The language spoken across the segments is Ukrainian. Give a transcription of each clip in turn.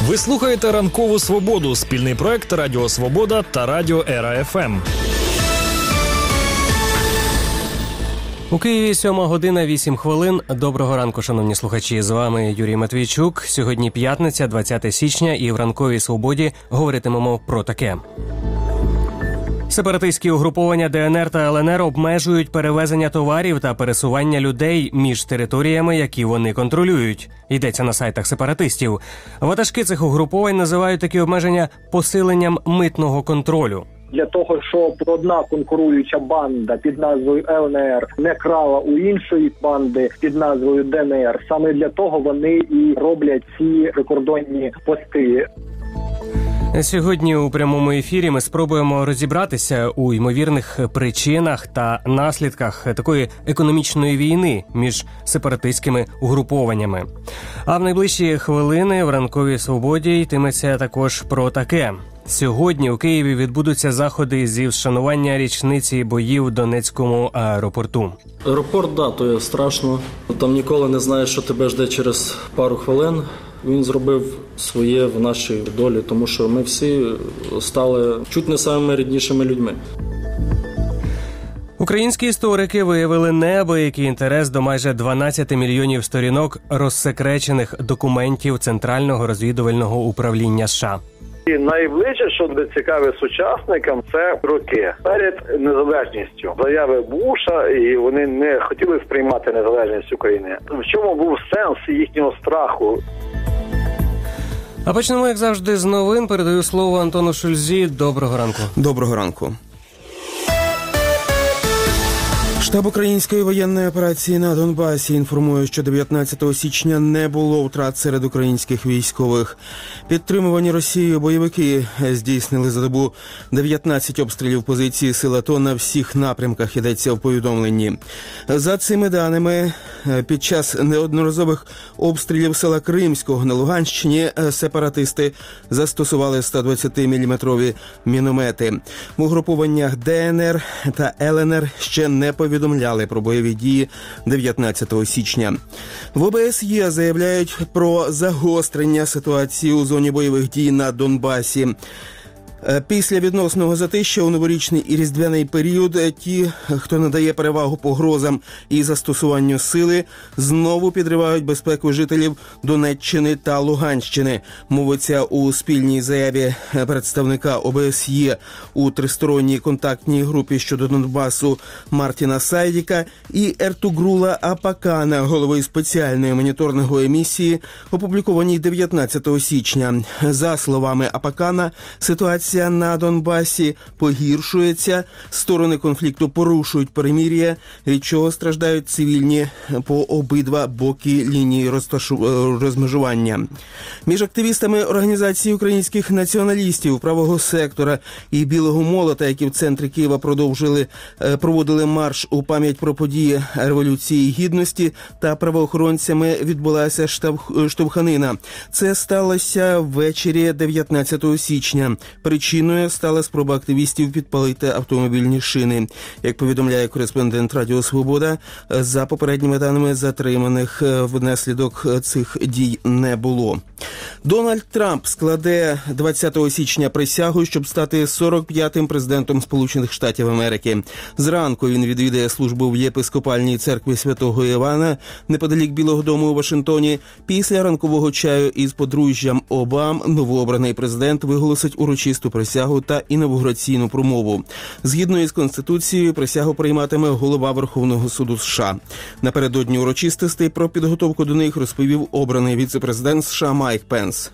Ви слухаєте «Ранкову свободу» – спільний проект Радіо Свобода та Радіо Ера ФМ. У Києві 7:08. Доброго ранку, шановні слухачі. З вами Юрій Матвійчук. Сьогодні п'ятниця, 20 січня, і в «Ранковій свободі» говоритимемо про таке. Сепаратистські угруповання ДНР та ЛНР обмежують перевезення товарів та пересування людей між територіями, які вони контролюють. Йдеться на сайтах сепаратистів. Ватажки цих угруповань називають такі обмеження посиленням митного контролю. Для того, щоб одна конкуруюча банда під назвою ЛНР не крала у іншої банди під назвою ДНР, саме для того вони і роблять ці прикордонні пости. Сьогодні у прямому ефірі ми спробуємо розібратися у ймовірних причинах та наслідках такої економічної війни між сепаратистськими угрупованнями. А в найближчі хвилини в «Ранковій свободі» йтиметься також про таке. Сьогодні у Києві відбудуться заходи зі вшанування річниці боїв в Донецькому аеропорту. Аеропорт, то є страшно. Там ніколи не знаєш, що тебе жде через пару хвилин. Він зробив своє в нашій долі, тому що ми всі стали чуть не самими ріднішими людьми. Українські історики виявили неабиякий інтерес до майже 12 мільйонів сторінок розсекречених документів Центрального розвідувального управління США. І найближче, що буде цікаве сучасникам, це роки перед незалежністю. Заяви Буша, і вони не хотіли сприймати незалежність України. В чому був сенс їхнього страху? А почнемо, як завжди, з новин. Передаю слово Антону Шульзі. Доброго ранку. Доброго ранку. Штаб української воєнної операції на Донбасі інформує, що 19 січня не було втрат серед українських військових. Підтримувані Росією бойовики здійснили за добу 19 обстрілів позиції сил АТО на всіх напрямках, йдеться в повідомленні. За цими даними, під час неодноразових обстрілів села Кримського на Луганщині сепаратисти застосували 120-мм міномети. В угрупованнях ДНР та ЛНР ще не повідомляли про бойові дії 19 січня. В ОБСЄ заявляють про загострення ситуації у зоні бойових дій на Донбасі. Після відносного затища у новорічний і різдвяний період ті, хто надає перевагу погрозам і застосуванню сили, знову підривають безпеку жителів Донеччини та Луганщини. Мовиться у спільній заяві представника ОБСЄ у тристоронній контактній групі щодо Донбасу Мартіна Сайдіка і Ертугрула Апакана, голови спеціальної моніторингової місії, опублікованій 19 січня. За словами Апакана, ситуація на Донбасі погіршується, сторони конфлікту порушують перемир'я, від чого страждають цивільні по обидва боки лінії розмежування. Між активістами організації українських націоналістів, правого сектора і Білого молота, які в центрі Києва проводили марш у пам'ять про події Революції Гідності, та правоохоронцями відбулася штовханина. Це сталося ввечері 19 січня. Причиною стала спроба активістів підпалити автомобільні шини. Як повідомляє кореспондент Радіо Свобода, за попередніми даними затриманих внаслідок цих дій не було. Дональд Трамп складе 20 січня присягу, щоб стати 45-м президентом Сполучених Штатів Америки. Зранку він відвідає службу в єпископальній церкві Святого Івана неподалік Білого дому у Вашингтоні. Після ранкового чаю із подружжям Обам новообраний президент виголосить урочисту присягу та інавгураційну промову. Згідно із Конституцією, присягу прийматиме голова Верховного суду США. Напередодні урочистостей про підготовку до них розповів обраний віце-президент США Майк Пенс.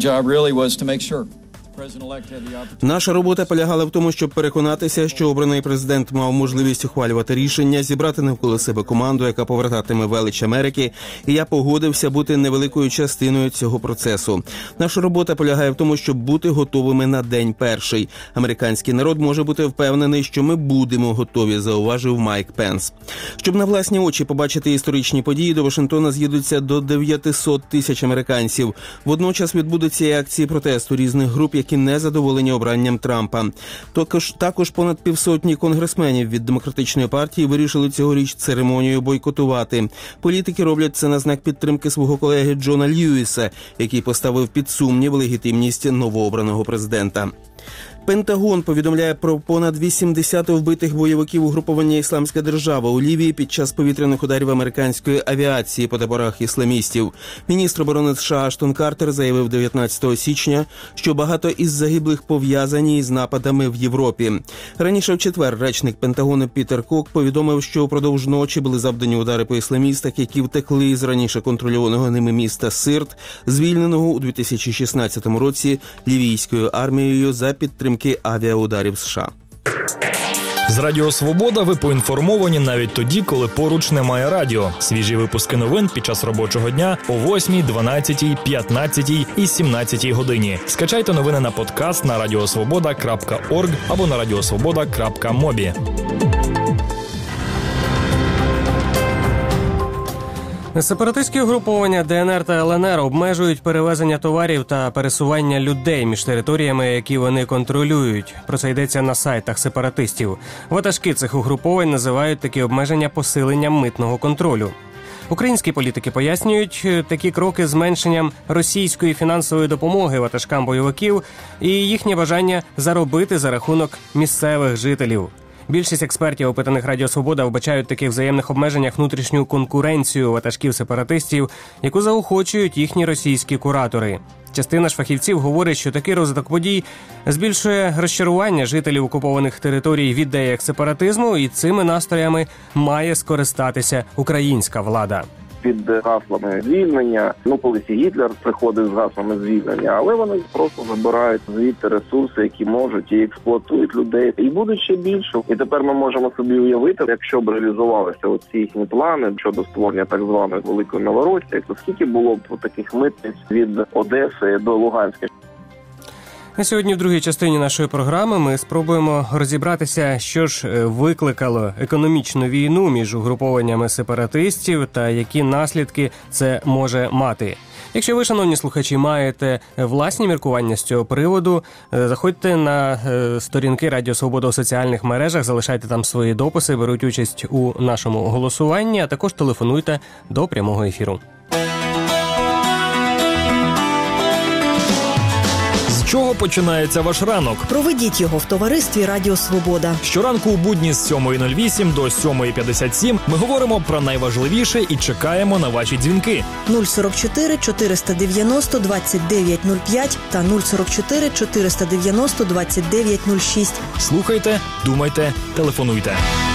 Наша робота полягала в тому, щоб переконатися, що обраний президент мав можливість ухвалювати рішення, зібрати навколо себе команду, яка повертатиме велич Америки, і я погодився бути невеликою частиною цього процесу. Наша робота полягає в тому, щоб бути готовими на день перший. Американський народ може бути впевнений, що ми будемо готові, зауважив Майк Пенс. Щоб на власні очі побачити історичні події, до Вашингтона з'їдуться до 900 тисяч американців. Водночас відбудуться і акції протесту різних груп, які які не задоволені обранням Трампа. Також понад півсотні конгресменів від Демократичної партії вирішили цьогоріч церемонію бойкотувати. Політики роблять це на знак підтримки свого колеги Джона Льюіса, який поставив під сумнів легітимність новообраного президента. Пентагон повідомляє про понад 80 вбитих бойовиків угруповання «Ісламська держава» у Лівії під час повітряних ударів американської авіації по таборах ісламістів. Міністр оборони США Аштон Картер заявив 19 січня, що багато із загиблих пов'язані із нападами в Європі. Раніше в четвер речник Пентагону Пітер Кок повідомив, що впродовж ночі були завдані удари по ісламістах, які втекли з раніше контрольованого ними міста Сирт, звільненого у 2016 році лівійською армією за підтримки авіаударів США. З Радіо Свобода ви поінформовані навіть тоді, коли поруч немає радіо. Свіжі випуски новин під час робочого дня о 8, 12, 15 і 17 годині. Скачайте новини на подкаст на radiosvoboda.org або на radiosvoboda.mobi. Сепаратистські угруповання ДНР та ЛНР обмежують перевезення товарів та пересування людей між територіями, які вони контролюють. Про це йдеться на сайтах сепаратистів. Ватажки цих угруповань називають такі обмеження посиленням митного контролю. Українські політики пояснюють такі кроки зменшенням російської фінансової допомоги ватажкам бойовиків і їхнє бажання заробити за рахунок місцевих жителів. Більшість експертів, опитаних Радіо Свобода, вбачають в таких взаємних обмеженнях внутрішню конкуренцію ватажків-сепаратистів, яку заохочують їхні російські куратори. Частина ж фахівців говорить, що такий розвиток подій збільшує розчарування жителів окупованих територій в ідеях сепаратизму, і цими настроями має скористатися українська влада. Під гаслами звільнення, колись і Гітлер приходив з гаслами звільнення, але вони просто забирають звідти ресурси, які можуть, і експлуатують людей. І буде ще більше. І тепер ми можемо собі уявити, якщо б реалізувалися оці їхні плани щодо створення так званої Великої Новоросії, то скільки було б таких митниць від Одеси до Луганська. На сьогодні в другій частині нашої програми ми спробуємо розібратися, що ж викликало економічну війну між угрупованнями сепаратистів та які наслідки це може мати. Якщо ви, шановні слухачі, маєте власні міркування з цього приводу, заходьте на сторінки Радіо Свобода у соціальних мережах, залишайте там свої дописи, беруть участь у нашому голосуванні, а також телефонуйте до прямого ефіру. З чого починається ваш ранок? Проведіть його в товаристві Радіо Свобода. Щоранку у будні з 7:08 до 7:57 ми говоримо про найважливіше і чекаємо на ваші дзвінки. 044 490 2905 та 044 490 2906. Слухайте, думайте, телефонуйте.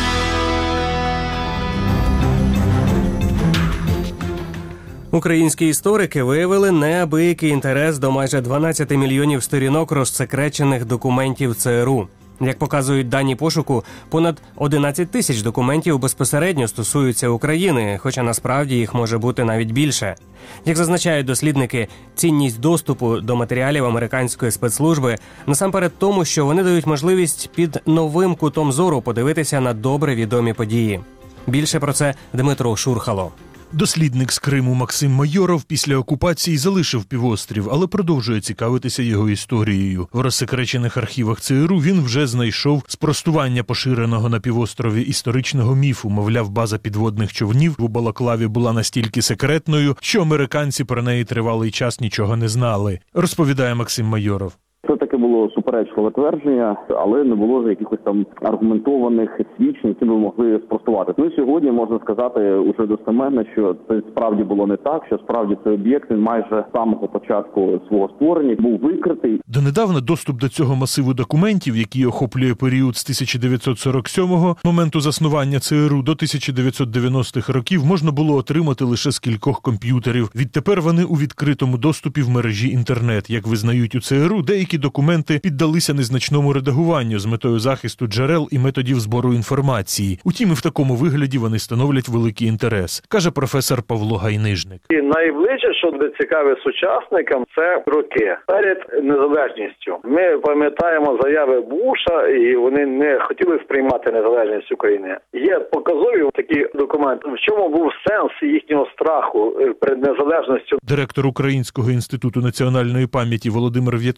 Українські історики виявили неабиякий інтерес до майже 12 мільйонів сторінок розсекречених документів ЦРУ. Як показують дані пошуку, понад 11 тисяч документів безпосередньо стосуються України, хоча насправді їх може бути навіть більше. Як зазначають дослідники, цінність доступу до матеріалів американської спецслужби насамперед тому, що вони дають можливість під новим кутом зору подивитися на добре відомі події. Більше про це Дмитро Шурхало. Дослідник з Криму Максим Майоров після окупації залишив півострів, але продовжує цікавитися його історією. В розсекречених архівах ЦРУ він вже знайшов спростування поширеного на півострові історичного міфу. Мовляв, база підводних човнів у Балаклаві була настільки секретною, що американці про неї тривалий час нічого не знали, розповідає Максим Майоров. Це таке було суперечливе твердження, але не було якихось там аргументованих свідчень, які би могли спростувати. Сьогодні можна сказати уже достеменно, що це справді було не так, що справді цей об'єкт майже з самого початку свого створення був викритий. Донедавна доступ до цього масиву документів, який охоплює період з 1947-го, моменту заснування ЦРУ, до 1990-х років, можна було отримати лише з кількох комп'ютерів. Відтепер вони у відкритому доступі в мережі інтернет. Як визнають у ЦРУ, деякі документи піддалися незначному редагуванню з метою захисту джерел і методів збору інформації. Утім, і в такому вигляді вони становлять великий інтерес, каже професор Павло Гайнижник. І найближче, що буде цікаве сучасникам, це роки перед незалежністю. Ми пам'ятаємо заяви Буша, і вони не хотіли сприймати незалежність України. Є показові такі документи. В чому був сенс їхнього страху перед незалежністю? Директор Українського інституту національної пам'яті Володимир В'ятрович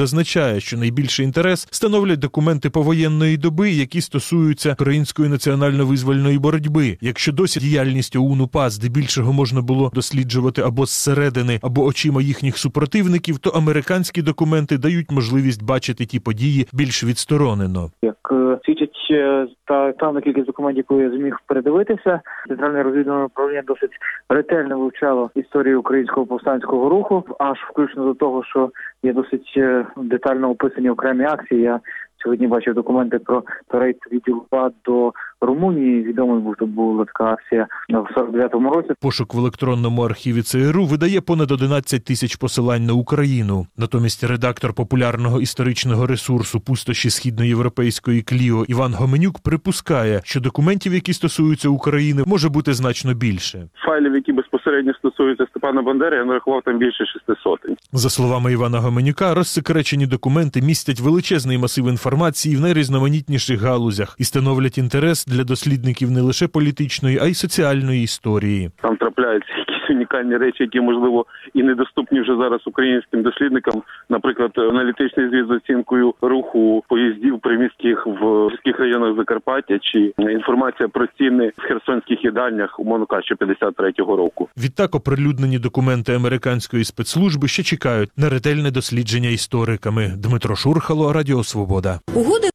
зазначає, що найбільший інтерес становлять документи повоєнної доби, які стосуються української національно-визвольної боротьби. Якщо досі діяльність ОУН-УПА здебільшого можна було досліджувати або зсередини, або очима їхніх супротивників, то американські документи дають можливість бачити ті події більш відсторонено. Як свідчить та на кількість документів, яку я зміг передивитися, Центральне розвідувальне управління досить ретельно вивчало історію українського повстанського руху, аж включно до того, що є досить детально описані окремі акції. Я сьогодні бачив документи про рейд відділу УПА до Румунії. Відомий була така акція в 49-му році. Пошук в електронному архіві ЦРУ видає понад 11 тисяч посилань на Україну. Натомість редактор популярного історичного ресурсу «Пустоші східноєвропейської Кліо» Іван Гоменюк припускає, що документів, які стосуються України, може бути значно більше. Файлів, які безпосередньо стосуються Степана Бандери, я нарахував там більше 600. За словами Івана Гоменюка, розсекречені документи містять величезний масив інформації в найрізноманітніших галузях і становлять інтерес для дослідників не лише політичної, а й соціальної історії. Там трапляються якісь унікальні речі, які, можливо, і недоступні вже зараз українським дослідникам. Наприклад, аналітичний звіт з оцінкою руху поїздів приміських в сільських районах Закарпаття, чи інформація про ціни в херсонських їдальнях, умовно кажучи, 53-го року. Відтак оприлюднені документи американської спецслужби ще чекають на ретельне дослідження істориками. Дмитро Шурхало, Радіо Свобода. Угоди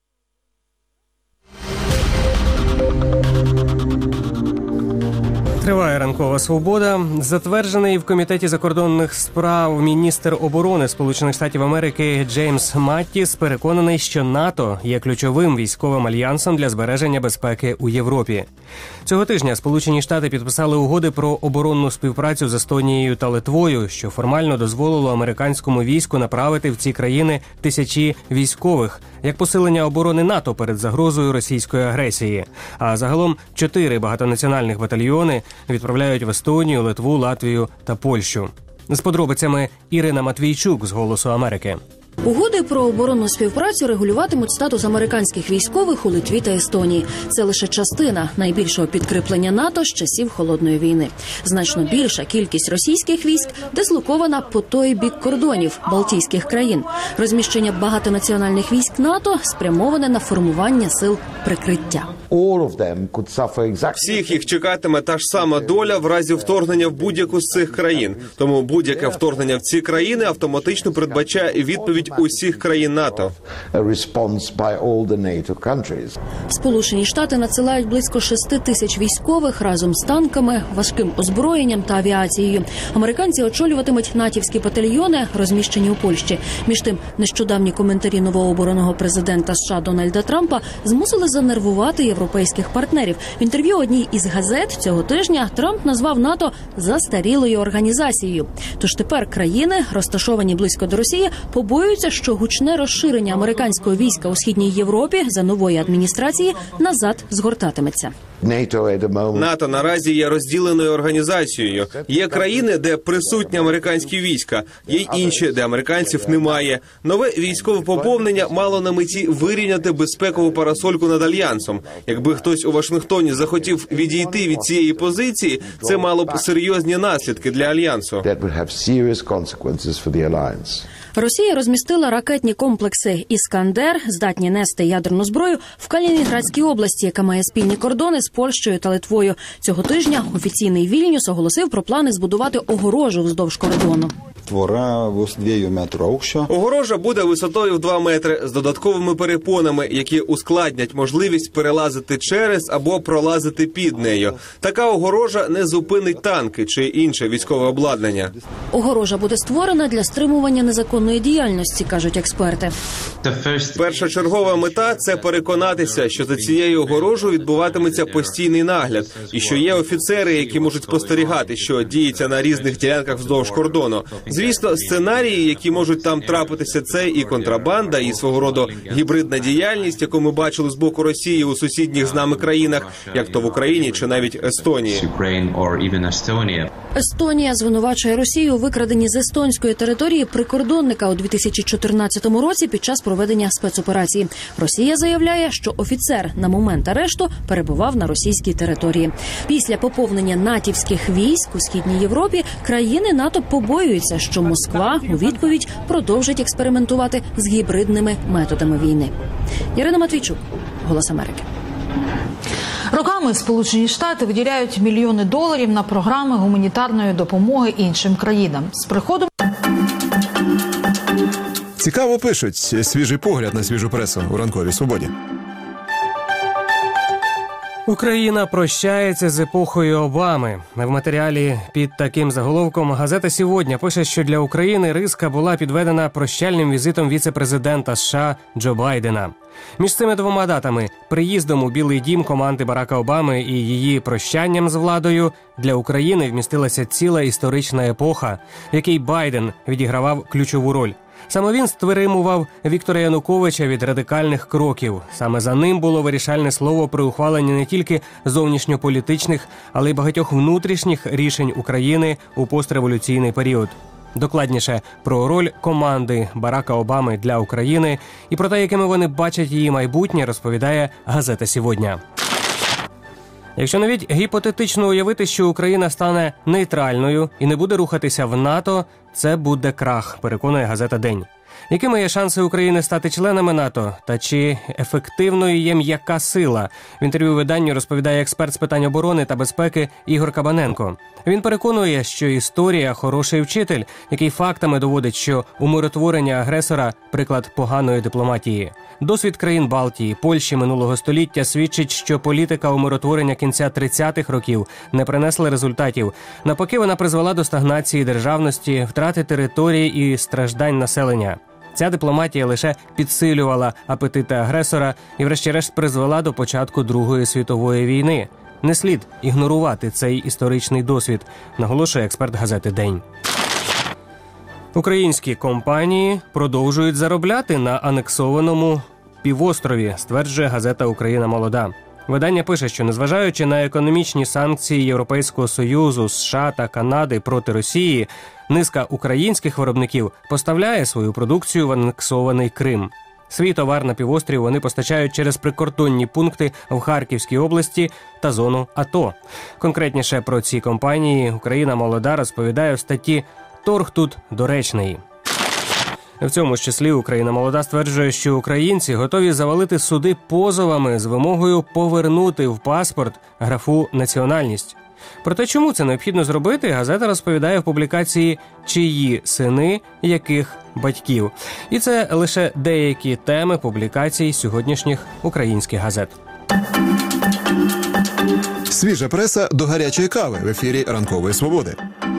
Триває ранкова свобода. Затверджений в Комітеті закордонних справ міністр оборони Сполучених Штатів Америки Джеймс Маттіс переконаний, що НАТО є ключовим військовим альянсом для збереження безпеки у Європі. Цього тижня Сполучені Штати підписали угоди про оборонну співпрацю з Естонією та Литвою, що формально дозволило американському війську направити в ці країни тисячі військових, як посилення оборони НАТО перед загрозою російської агресії. А загалом 4 багатонаціональних батальйони відправляють в Естонію, Литву, Латвію та Польщу. З подробицями Ірина Матвійчук з «Голосу Америки». Угоди про оборонну співпрацю регулюватимуть статус американських військових у Литві та Естонії. Це лише частина найбільшого підкріплення НАТО з часів Холодної війни. Значно більша кількість російських військ дислокована по той бік кордонів Балтійських країн. Розміщення багатонаціональних військ НАТО спрямоване на формування сил прикриття. Всіх їх чекатиме та ж сама доля в разі вторгнення в будь-яку з цих країн. Тому будь-яке вторгнення в ці країни автоматично передбачає відповідь усіх країн НАТО. Сполучені Штати надсилають близько 6 тисяч військових разом з танками, важким озброєнням та авіацією. Американці очолюватимуть натівські батальйони, розміщені у Польщі. Між тим, нещодавні коментарі нового оборонного президента США Дональда Трампа змусили занервувати європейських партнерів. В інтерв'ю одній із газет цього тижня Трамп назвав НАТО застарілою організацією. Тож тепер країни, розташовані близько до Росії, побоюються, що гучне розширення американського війська у Східній Європі за нової адміністрації назад згортатиметься. НАТО наразі є розділеною організацією. Є країни, де присутні американські війська, є й інші, де американців немає. Нове військове поповнення мало на меті вирівняти безпекову парасольку над альянсом. Якби хтось у Вашингтоні захотів відійти від цієї позиції, це мало б серйозні наслідки для альянсу. Росія розмістила ракетні комплекси «Іскандер», здатні нести ядерну зброю, в Калінінградській області, яка має спільні кордони з Польщею та Литвою. Цього тижня офіційний Вільнюс оголосив про плани збудувати огорожу вздовж кордону. Огорожа буде висотою в 2 метри з додатковими перепонами, які ускладнять можливість перелазити через або пролазити під нею. Така огорожа не зупинить танки чи інше військове обладнання. Огорожа буде створена для стримування незаконної діяльності, кажуть експерти. Першочергова мета – це переконатися, що за цією огорожею відбуватиметься постійний нагляд, і що є офіцери, які можуть спостерігати, що діється на різних ділянках вздовж кордону. Звісно, сценарії, які можуть там трапитися, це і контрабанда, і свого роду гібридна діяльність, яку ми бачили з боку Росії у сусідніх з нами країнах, як то в Україні чи навіть Естонії. Естонія звинувачує Росію у викраденні з естонської території прикордонника у 2014 році під час проведення спецоперації. Росія заявляє, що офіцер на момент арешту перебував на російській території. Після поповнення натівських військ у Східній Європі країни НАТО побоюються, запевняє, що Москва у відповідь продовжить експериментувати з гібридними методами війни. Ірина Матвійчук, Голос Америки. Роками Сполучені Штати виділяють мільйони доларів на програми гуманітарної допомоги іншим країнам. З приходом Цікаво пишуть. Свіжий погляд на свіжу пресу у ранковій свободі. Україна прощається з епохою Обами. В матеріалі під таким заголовком газета «Сьогодні» пише, що для України риска була підведена прощальним візитом віце-президента США Джо Байдена. Між цими двома датами – приїздом у Білий дім команди Барака Обами і її прощанням з владою – для України вмістилася ціла історична епоха, в якій Байден відігравав ключову роль. Саме він стримував Віктора Януковича від радикальних кроків. Саме за ним було вирішальне слово при ухваленні не тільки зовнішньополітичних, але й багатьох внутрішніх рішень України у постреволюційний період. Докладніше про роль команди Барака Обами для України і про те, якими вони бачать її майбутнє, розповідає газета «Сьогодні». Якщо навіть гіпотетично уявити, що Україна стане нейтральною і не буде рухатися в НАТО, це буде крах, переконує газета «День». Якими є шанси України стати членами НАТО? Та чи ефективною є м'яка сила? В інтерв'ю виданню розповідає експерт з питань оборони та безпеки Ігор Кабаненко. Він переконує, що історія – хороший вчитель, який фактами доводить, що умиротворення агресора – приклад поганої дипломатії. Досвід країн Балтії, Польщі минулого століття свідчить, що політика умиротворення кінця 30-х років не принесла результатів. Навпаки, вона призвела до стагнації державності, втрати території і страждань населення. Ця дипломатія лише підсилювала апетити агресора і врешті-решт призвела до початку Другої світової війни. Не слід ігнорувати цей історичний досвід, наголошує експерт газети «День». Українські компанії продовжують заробляти на анексованому півострові, стверджує газета «Україна молода». Видання пише, що незважаючи на економічні санкції Європейського Союзу, США та Канади проти Росії, низка українських виробників поставляє свою продукцію в анексований Крим. Свій товар на півострів вони постачають через прикордонні пункти в Харківській області та зону АТО. Конкретніше про ці компанії «Україна молода» розповідає в статті «Торг тут доречний». В цьому ж числі «Україна молода» стверджує, що українці готові завалити суди позовами з вимогою повернути в паспорт графу «національність». Проте чому це необхідно зробити, газета розповідає в публікації «Чиї сини, яких батьків». І це лише деякі теми публікацій сьогоднішніх українських газет. Свіжа преса до гарячої кави в ефірі «Ранкової свободи».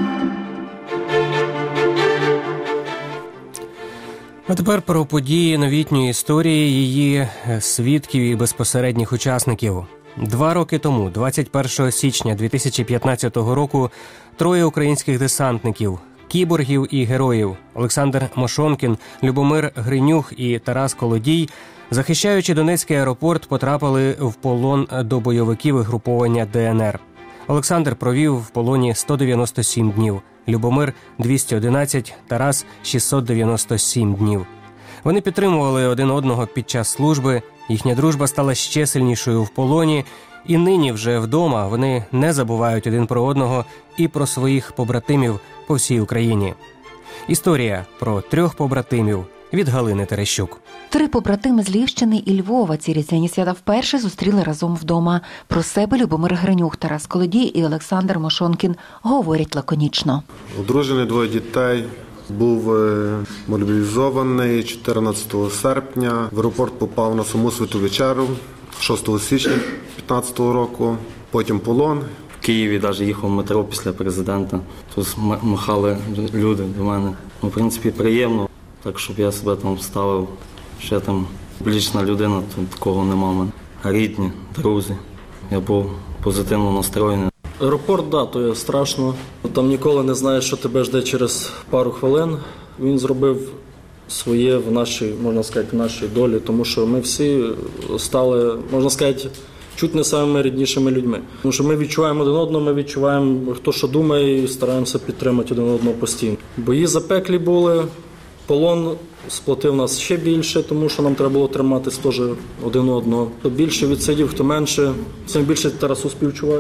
А тепер про події новітньої історії, її свідків і безпосередніх учасників. 2 роки тому, 21 січня 2015 року, 3 українських десантників, кіборгів і героїв – Олександр Мошонкін, Любомир Гринюх і Тарас Колодій, захищаючи Донецький аеропорт, потрапили в полон до бойовиків угруповання ДНР. Олександр провів в полоні 197 днів, Любомир – 211, Тарас – 697 днів. Вони підтримували один одного під час служби, їхня дружба стала ще сильнішою в полоні, і нині вже вдома вони не забувають один про одного і про своїх побратимів по всій Україні. Історія про 3 побратимів від Галини Терещук. 3 побратими з Львівщини і Львова ці різдвяні свята вперше зустріли разом вдома. Про себе Любомир Гринюх, Тарас Колодій і Олександр Мошонкін говорять лаконічно. Одружений, 2 дітей. Був мобілізований 14 серпня. В аеропорт попав на саму святу вечеру 6 січня 2015 року. Потім полон. В Києві навіть їхав в метро після президента. Тут махали люди до мене. В принципі, приємно. Так, щоб я себе там ставив. Ще там публічна людина, тут такого нема в мене. Рідні, друзі. Я був позитивно настроєний. Аеропорт, так, то є страшно. Там ніколи не знаєш, що тебе жде через пару хвилин. Він зробив своє в нашій, можна сказати, в нашій долі, тому що ми всі стали, можна сказати, чуть не самими ріднішими людьми. Тому що ми відчуваємо один одного, ми відчуваємо, хто що думає, і стараємося підтримати один одного постійно. Бої запеклі були, полон сплотив нас ще більше, тому що нам треба було триматись теж один одного. Хто більше відсидів, хто менше. Цим більше Тарасу співчуваю.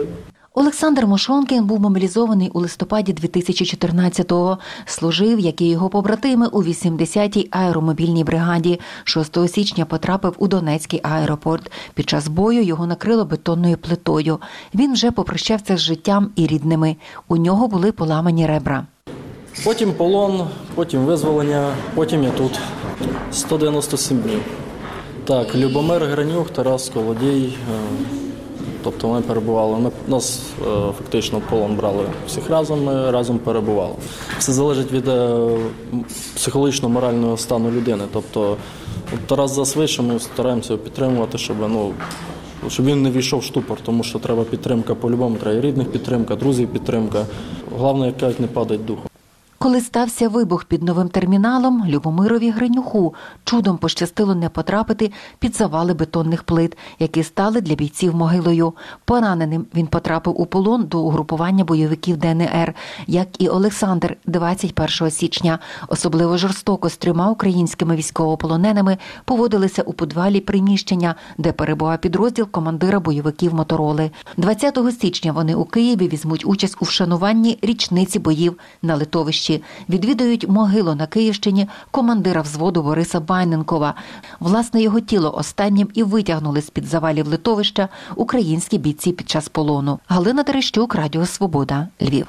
Олександр Мошонкін був мобілізований у листопаді 2014-го. Служив, як і його побратими, у 80-й аеромобільній бригаді. 6 січня потрапив у Донецький аеропорт. Під час бою його накрило бетонною плитою. Він вже попрощався з життям і рідними. У нього були поламані ребра. Потім полон, потім визволення, потім я тут. 197 днів. Так, Любомир Гранюх, Тарас Колодій. Тобто ми перебували, нас фактично в полон брали всіх разом, ми разом перебували. Все залежить від психологічно-морального стану людини. Тобто Тарас засвидше, ми стараємося його підтримувати, щоб він не війшов в штупор, тому що треба підтримка по-любому, треба і рідних підтримка, друзів підтримка. Головне, як кажуть, не падать духом. Коли стався вибух під новим терміналом, Любомирові Гринюху чудом пощастило не потрапити під завали бетонних плит, які стали для бійців могилою. Пораненим він потрапив у полон до угрупування бойовиків ДНР, як і Олександр 21 січня. Особливо жорстоко з 3 українськими військовополоненими поводилися у підвалі приміщення, де перебував підрозділ командира бойовиків Мотороли. 20 січня вони у Києві візьмуть участь у вшануванні річниці боїв на литовищі. Відвідають могилу на Київщині командира взводу Бориса Байненкова. Власне, його тіло останнім і витягнули з-під завалів литовища українські бійці під час полону. Галина Терещук, Радіо Свобода, Львів.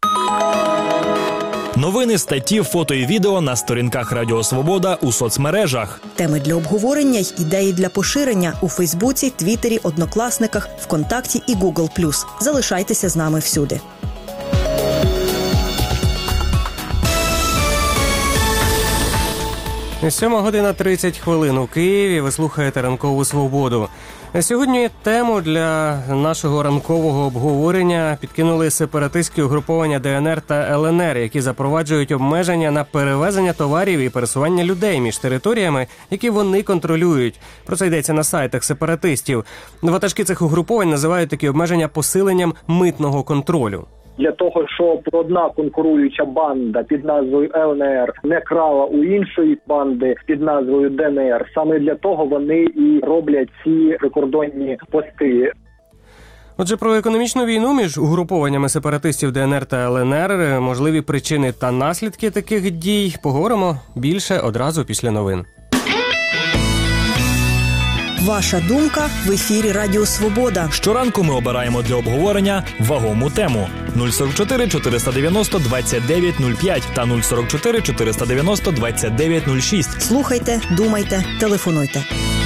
Новини, статті, фото і відео на сторінках Радіо Свобода у соцмережах. Теми для обговорення й ідеї для поширення у Фейсбуці, Твіттері, Однокласниках, ВКонтакті і Google+. Залишайтеся з нами всюди. 7:30 у Києві. Ви слухаєте «Ранкову свободу». Сьогодні тему для нашого ранкового обговорення підкинули сепаратистські угруповання ДНР та ЛНР, які запроваджують обмеження на перевезення товарів і пересування людей між територіями, які вони контролюють. Про це йдеться на сайтах сепаратистів. Ватажки цих угруповань називають такі обмеження посиленням митного контролю. Для того, щоб одна конкуруюча банда під назвою ЛНР не крала у іншої банди під назвою ДНР, саме для того вони і роблять ці прикордонні пости. Отже, про економічну війну між угрупованнями сепаратистів ДНР та ЛНР, можливі причини та наслідки таких дій, поговоримо більше одразу після новин. Ваша думка в ефірі Радіо Свобода. Щоранку ми обираємо для обговорення вагому тему. 044 490 29 05 та 044 490 29 06. Слухайте, думайте, телефонуйте.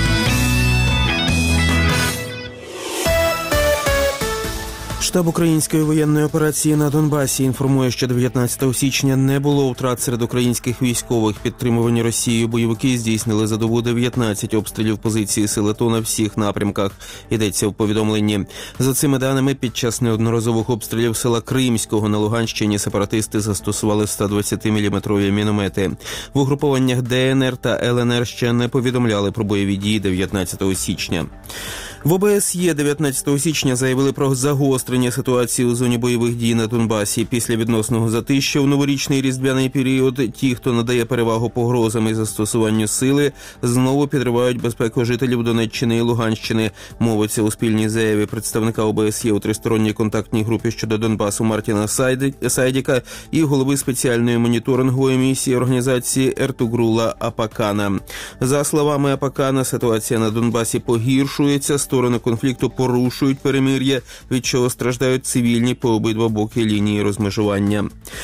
Штаб української воєнної операції на Донбасі інформує, що 19 січня не було втрат серед українських військових. Підтримувані Росією бойовики здійснили за добу 19 обстрілів позиції сил АТО на всіх напрямках. Йдеться в повідомленні. За цими даними, під час неодноразових обстрілів села Кримського на Луганщині сепаратисти застосували 120-мм міномети. В угрупованнях ДНР та ЛНР ще не повідомляли про бойові дії 19 січня. В ОБСЄ 19 січня заявили про загострення ситуації у зоні бойових дій на Донбасі. Після відносного затища у новорічний різдвяний період ті, хто надає перевагу погрозам і застосуванню сили, знову підривають безпеку жителів Донеччини і Луганщини. Мовиться у спільній заяві представника ОБСЄ у тристоронній контактній групі щодо Донбасу Мартіна Сайдіка і голови спеціальної моніторингової місії організації Ертугрула Апакана. За словами Апакана, ситуація на Донбасі погіршується, сторони конфлікту порушують перемир'я, від чого страждають цивільні по обидва боки лінії розмежування.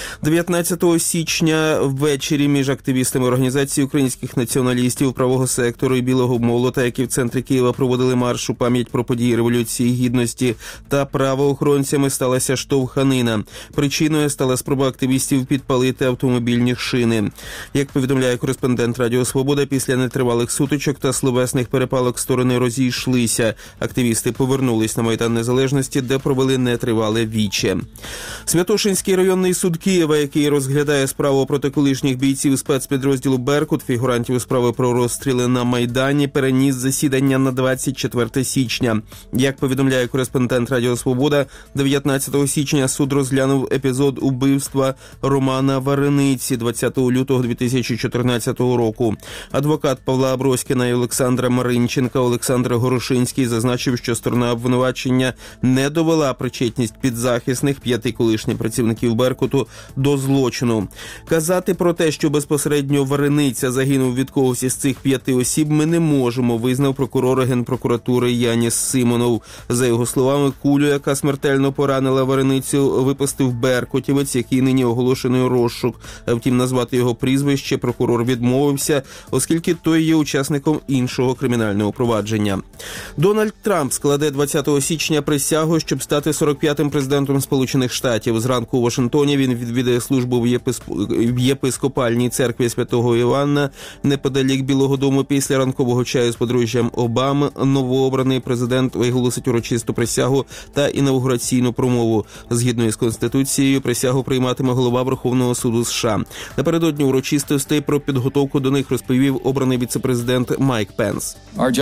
19 січня ввечері між активістами організації українських націоналістів, правого сектору і Білого Молота, які в центрі Києва проводили марш у пам'ять про події Революції Гідності, та правоохоронцями сталася штовханина. Причиною стала спроба активістів підпалити автомобільні шини. Як повідомляє кореспондент Радіо Свобода, після нетривалих сутичок та словесних перепалок сторони розійшлися. Активісти повернулись на Майдан Незалежності, де провели нетривале віче. Святошинський районний суд Києва, який розглядає справу проти колишніх бійців спецпідрозділу «Беркут», фігурантів справи про розстріли на Майдані, переніс засідання на 24 січня. Як повідомляє кореспондент Радіо Свобода, 19 січня суд розглянув епізод убивства Романа Варениці 20 лютого 2014 року. Адвокат Павла Аброськіна і Олександра Маринченка Олександр Горошинський який зазначив, що сторона обвинувачення не довела причетність підзахисних 5 колишніх працівників Беркуту до злочину. Казати про те, що безпосередньо Варениця загинув від когось із цих 5 осіб, ми не можемо, визнав прокурор Генпрокуратури Яніс Симонов. За його словами, кулю, яка смертельно поранила Вареницю, випустив беркутівець, який нині оголошений у розшук. Втім, назвати його прізвище прокурор відмовився, оскільки той є учасником іншого кримінального провадження. Дональд Трамп складе 20 січня присягу, щоб стати 45-м президентом Сполучених Штатів. Зранку у Вашингтоні він відвідає службу в єпископальній церкві Святого Івана неподалік Білого дому. Після ранкового чаю з подружжям Обами новообраний президент виголосить урочисту присягу та інавгураційну промову. Згідно із Конституцією, присягу прийматиме голова Верховного суду США. Напередодні урочистостей про підготовку до них розповів обраний віцепрезидент Майк Пенс.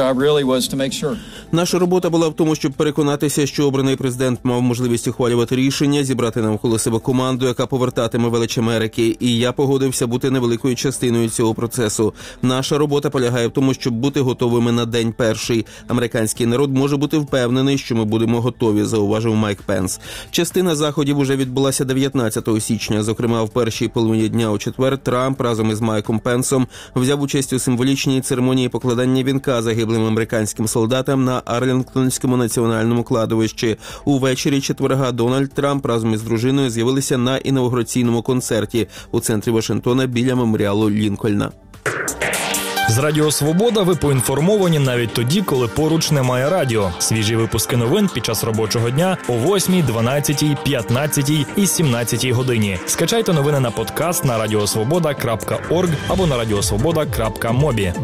Наша робота була в тому, щоб переконатися, що обраний президент мав можливість ухвалювати рішення, зібрати навколо себе команду, яка повертатиме велич Америки, і я погодився бути невеликою частиною цього процесу. Наша робота полягає в тому, щоб бути готовими на день перший. Американський народ може бути впевнений, що ми будемо готові, зауважив Майк Пенс. Частина заходів уже відбулася 19 січня. Зокрема, в першій половині дня у четвер Трамп разом із Майком Пенсом взяв участь у символічній церемонії покладання вінка загиблим американським солдатам на Арлінгтонському національному кладовищі. Увечері четверга Дональд Трамп разом із дружиною з'явилися на інавгураційному концерті у центрі Вашингтона біля меморіалу Лінкольна. З Радіо Свобода ви поінформовані навіть тоді, коли поруч немає радіо. Свіжі випуски новин під час робочого дня о 8, 12, 15 і 17 годині. Скачайте новини на подкаст на radiosvoboda.org або на radiosvoboda.mobi.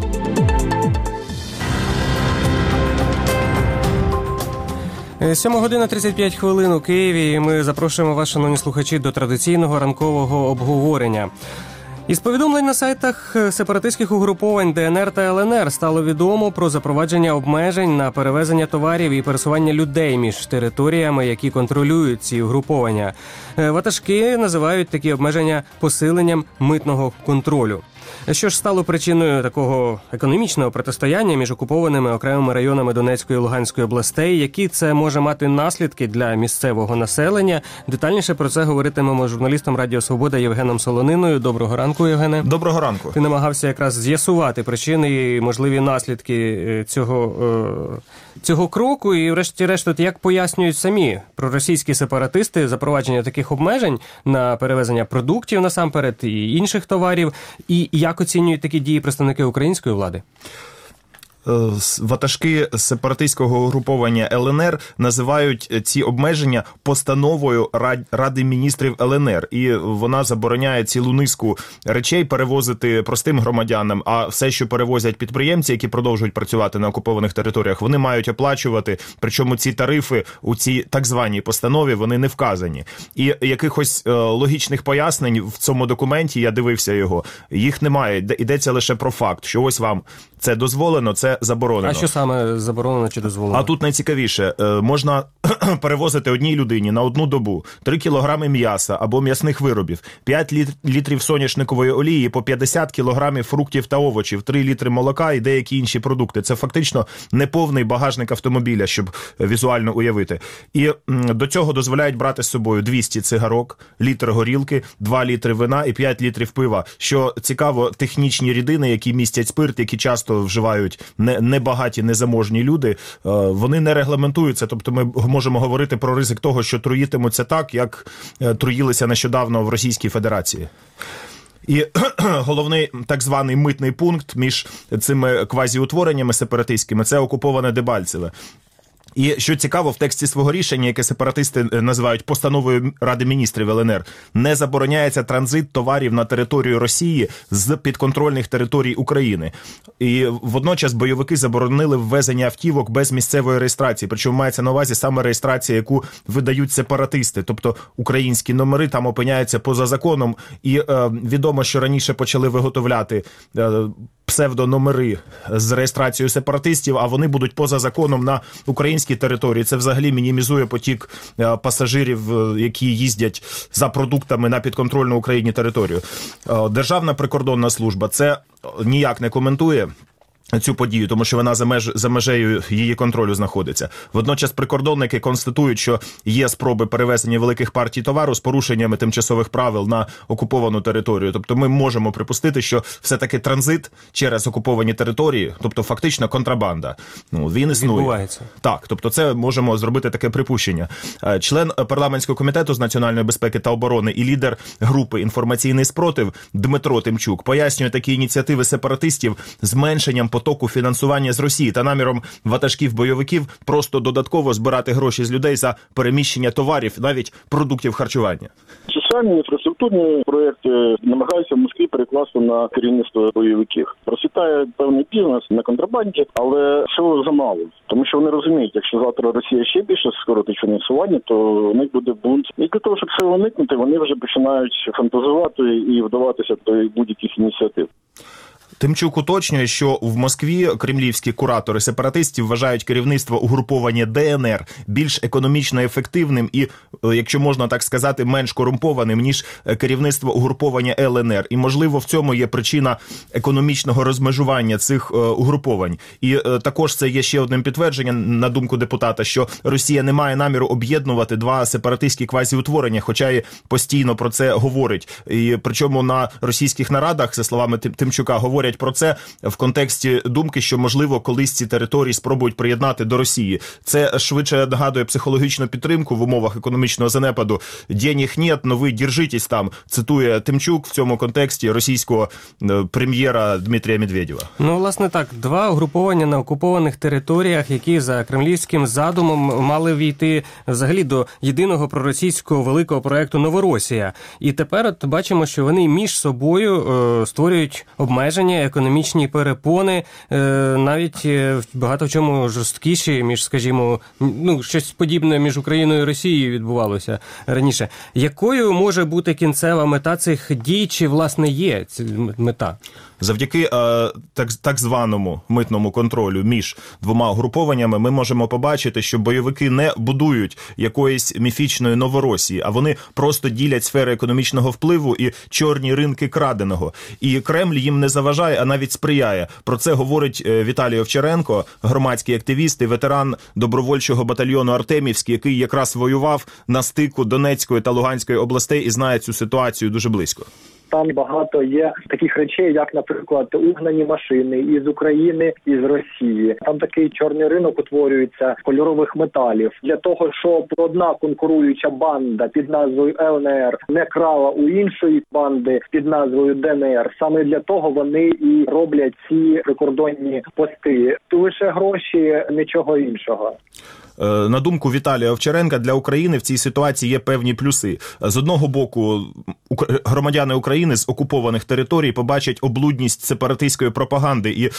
7:35 у Києві, і ми запрошуємо вас, шановні слухачі, до традиційного ранкового обговорення. Із повідомлень на сайтах сепаратистських угруповань ДНР та ЛНР стало відомо про запровадження обмежень на перевезення товарів і пересування людей між територіями, які контролюють ці угруповання. Ватажки називають такі обмеження посиленням митного контролю. Що ж стало причиною такого економічного протистояння між окупованими окремими районами Донецької і Луганської областей? Які це може мати наслідки для місцевого населення? Детальніше про це говоритимемо з журналістом Радіо Свобода Євгеном Солониною. Доброго ранку, Євгене. Доброго ранку. Ти намагався якраз з'ясувати причини і можливі наслідки цього кроку. І врешті-решт, як пояснюють самі проросійські сепаратисти запровадження таких обмежень на перевезення продуктів насамперед і інших товарів, і як оцінюють такі дії представники української влади? Ватажки сепаратистського угруповання ЛНР називають ці обмеження постановою Ради міністрів ЛНР. І вона забороняє цілу низку речей перевозити простим громадянам, а все, що перевозять підприємці, які продовжують працювати на окупованих територіях, вони мають оплачувати, причому ці тарифи у цій так званій постанові, вони не вказані. І якихось логічних пояснень в цьому документі, я дивився його, їх немає. Йдеться лише про факт, що ось вам це дозволено, це заборонено. А що саме заборонено чи дозволено? А тут найцікавіше. Можна перевозити одній людині на одну добу 3 кілограми м'яса або м'ясних виробів, 5 літрів соняшникової олії, по 50 кілограмів фруктів та овочів, 3 літри молока і деякі інші продукти. Це фактично неповний багажник автомобіля, щоб візуально уявити. І до цього дозволяють брати з собою 200 цигарок, літр горілки, 2 літри вина і 5 літрів пива. Що цікаво, технічні рідини, які містять спирт, які часто вживають небагаті, незаможні люди, вони не регламентуються. Тобто ми можемо говорити про ризик того, що труїтимуться так, як труїлися нещодавно в Російській Федерації. І головний так званий митний пункт між цими квазіутвореннями сепаратистськими – це окуповане Дебальцеве. І що цікаво, в тексті свого рішення, яке сепаратисти називають постановою Ради міністрів ЛНР, не забороняється транзит товарів на територію Росії з підконтрольних територій України. І водночас бойовики заборонили ввезення автівок без місцевої реєстрації. Причому мається на увазі саме реєстрація, яку видають сепаратисти. Тобто українські номери там опиняються поза законом. І відомо, що раніше почали виготовляти псевдономери з реєстрацією сепаратистів, а вони будуть поза законом на українській території. Це взагалі мінімізує потік пасажирів, які їздять за продуктами на підконтрольну Україні територію. Державна прикордонна служба це ніяк не коментує. цю подію, тому що вона за межею її контролю знаходиться. Водночас прикордонники констатують, що є спроби перевезення великих партій товару з порушеннями тимчасових правил на окуповану територію. Тобто ми можемо припустити, що все-таки транзит через окуповані території, тобто фактично контрабанда, він існує. Відбувається. Так, тобто це можемо зробити таке припущення. Член парламентського комітету з національної безпеки та оборони і лідер групи «Інформаційний спротив» Дмитро Тимчук пояснює такі ініціативи сепаратистів зменшенням потоку фінансування з Росії та наміром ватажків-бойовиків просто додатково збирати гроші з людей за переміщення товарів, навіть продуктів харчування. Соціальні інфраструктурні проєкти намагаються в Москві перекласти на керівництво бойовиків. Процвітає певний бізнес на контрабанді, але цього замало. Тому що вони розуміють, якщо завтра Росія ще більше скоротить фінансування, то у них буде бунт. І для того, щоб це уникнути, вони вже починають фантазувати і вдаватися до будь-яких ініціатив. Тимчук уточнює, що в Москві кремлівські куратори сепаратистів вважають керівництво угруповання ДНР більш економічно ефективним і, якщо можна так сказати, менш корумпованим, ніж керівництво угруповання ЛНР. І, можливо, в цьому є причина економічного розмежування цих угруповань. І також це є ще одним підтвердженням, на думку депутата, що Росія не має наміру об'єднувати два сепаратистські квазіутворення, хоча і постійно про це говорить. І причому на російських нарадах, за словами Тимчука, говорять про це в контексті думки, що, можливо, колись ці території спробують приєднати до Росії. Це швидше нагадує психологічну підтримку в умовах економічного занепаду. «Денег нет, но ви держитесь там», цитує Тимчук в цьому контексті російського прем'єра Дмитрія Медведєва. Ну, власне так, два угруповання на окупованих територіях, які за кремлівським задумом мали війти взагалі до єдиного проросійського великого проєкту «Новоросія». І тепер от бачимо, що вони між собою створюють обмеження, економічні перепони, навіть багато в чому жорсткіші, між, скажімо, щось подібне між Україною і Росією відбувалося раніше. Якою може бути кінцева мета цих дій, чи, власне, є ця мета? Завдяки так званому митному контролю між двома угрупованнями ми можемо побачити, що бойовики не будують якоїсь міфічної Новоросії, а вони просто ділять сфери економічного впливу і чорні ринки краденого. І Кремль їм не заважає, а навіть сприяє. Про це говорить Віталій Овчаренко, громадський активіст і ветеран добровольчого батальйону «Артемівський», який якраз воював на стику Донецької та Луганської областей і знає цю ситуацію дуже близько. Там багато є таких речей, як, наприклад, угнані машини із України, із Росії. Там такий чорний ринок утворюється кольорових металів. Для того, щоб одна конкуруюча банда під назвою ЛНР не крала у іншої банди під назвою ДНР, саме для того вони і роблять ці прикордонні пости. Лише гроші, нічого іншого. На думку Віталія Овчаренка, для України в цій ситуації є певні плюси. З одного боку, громадяни України з окупованих територій побачать облудність сепаратистської пропаганди і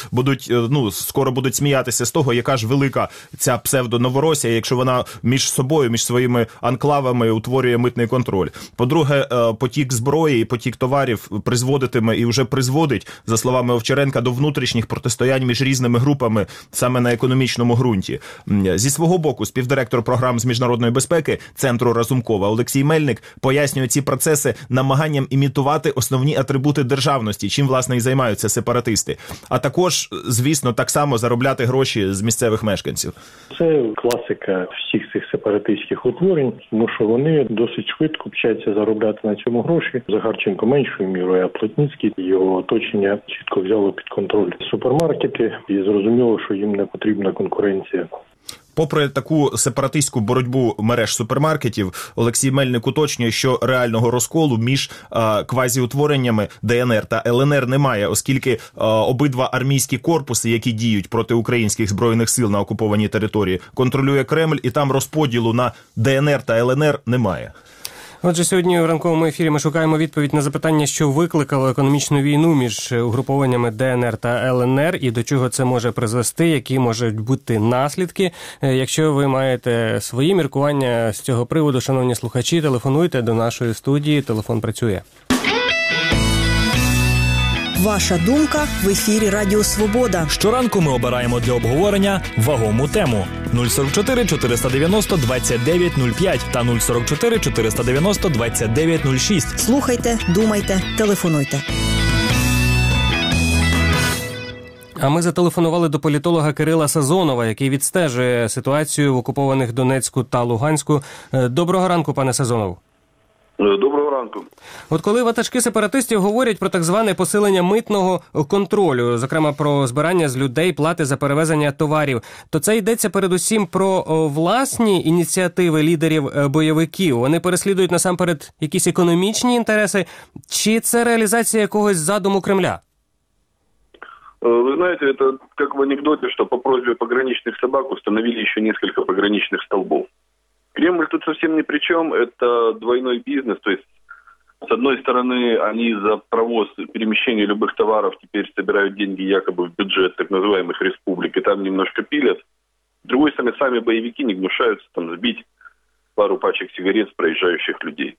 скоро будуть сміятися з того, яка ж велика ця псевдо-Новоросія, якщо вона між собою, між своїми анклавами утворює митний контроль. По-друге, потік зброї і потік товарів призводитиме і вже призводить, за словами Овчаренка, до внутрішніх протистоянь між різними групами саме на економічному ґрунті. Зі свого боку, співдиректор програм з міжнародної безпеки Центру Разумкова Олексій Мельник пояснює ці процеси намаганням імітувати основні атрибути державності, чим, власне, і займаються сепаратисти. А також, звісно, так само заробляти гроші з місцевих мешканців. Це класика всіх цих сепаратистських утворень, тому що вони досить швидко вчаться заробляти на цьому гроші. Захарченко меншою мірою, а Плотніцький і його оточення чітко взяло під контроль супермаркети і зрозуміло, що їм не потрібна конкуренція. Попри таку сепаратистську боротьбу мереж супермаркетів, Олексій Мельник уточнює, що реального розколу між квазіутвореннями ДНР та ЛНР немає, оскільки обидва армійські корпуси, які діють проти українських збройних сил на окупованій території, контролює Кремль, і там розподілу на ДНР та ЛНР немає. Отже, сьогодні у ранковому ефірі ми шукаємо відповідь на запитання, що викликало економічну війну між угрупованнями ДНР та ЛНР і до чого це може призвести, які можуть бути наслідки. Якщо ви маєте свої міркування з цього приводу, шановні слухачі, телефонуйте до нашої студії, телефон працює. Ваша думка в ефірі Радіо Свобода. Щоранку ми обираємо для обговорення вагому тему. 044 490 2905 та 044 490 2906. Слухайте, думайте, телефонуйте. А ми зателефонували до політолога Кирила Сазонова, який відстежує ситуацію в окупованих Донецьку та Луганську. Доброго ранку, пане Сазонов. Доброго ранку. От коли ватажки сепаратистів говорять про так зване посилення митного контролю, зокрема про збирання з людей плати за перевезення товарів, то це йдеться передусім про власні ініціативи лідерів бойовиків. Вони переслідують насамперед якісь економічні інтереси, чи це реалізація якогось задуму Кремля? Вы знаете, это как в анекдоте, что по просьбе пограничных собак установили еще несколько пограничных столбов. Кремль тут совсем ни при чем, это двойной бизнес, то есть с одной стороны они за провоз, перемещение любых товаров теперь собирают деньги якобы в бюджет так называемых республик, и там немножко пилят. С другой стороны, сами боевики не гнушаются там сбить пару пачек сигарет с проезжающих людей.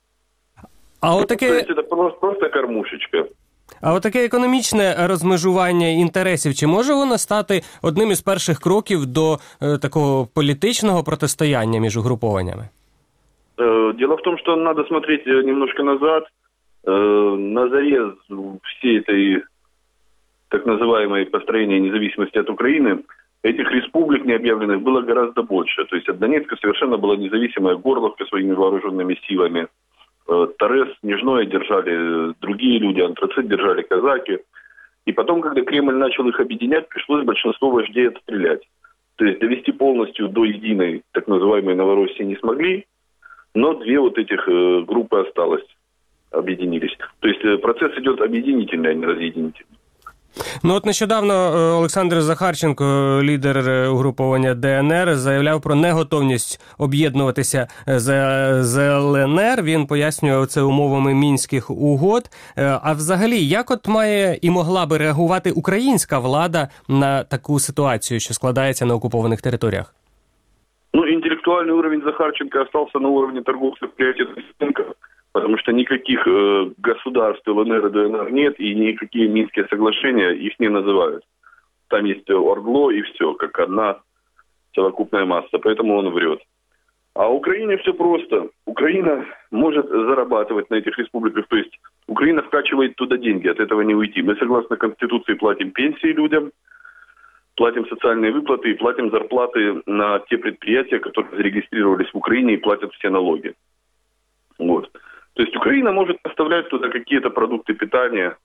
А от таке... Это просто кормушечка. А отаке економічне розмежування інтересів, чи може воно стати одним із перших кроків до такого політичного протистояння між угрупованнями? Дело в том, что надо смотреть немножко назад. На заре всей этой так называемой построения независимости от Украины этих республик необъявленных было гораздо больше. То есть от Донецка совершенно была независимая Горловка своими вооруженными силами. Торез, Нежное держали другие люди, Антрацит держали казаки. И потом, когда Кремль начал их объединять, пришлось большинство вождей отстрелять. То есть довести полностью до единой так называемой Новороссии не смогли, но две вот этих группы осталось, объединились. То есть процесс идет объединительный, а не разъединительный. Ну от нещодавно Олександр Захарченко, лідер угруповання ДНР, заявляв про неготовність об'єднуватися з ЛНР. Він пояснював це умовами Мінських угод. А взагалі, як от має і могла би реагувати українська влада на таку ситуацію, що складається на окупованих територіях? Ну, интеллектуальный уровень Захарченко остался на уровне торговцев приоритетных, потому что никаких государств ЛНР и ДНР нет, и никакие Минские соглашения их не называют. Там есть Ордло и все, как одна совокупная масса, поэтому он врет. А Украине все просто. Украина может зарабатывать на этих республиках, то есть Украина вкачивает туда деньги, от этого не уйти. Мы, согласно Конституции, платим пенсии людям, платим социальные выплаты и платим зарплаты на те предприятия, которые зарегистрировались в Украине и платят все налоги. Вот. То есть Украина может поставлять туда какие-то продукты питания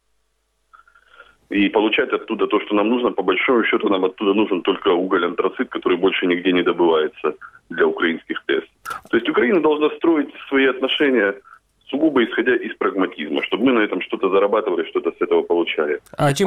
и получать оттуда то, что нам нужно. По большому счету нам оттуда нужен только уголь, антрацит, который больше нигде не добывается для украинских ТЭС. То есть Украина должна строить свои отношения сугубо исходя из прагматизма, чтобы мы на этом что-то зарабатывали, что-то с этого получали.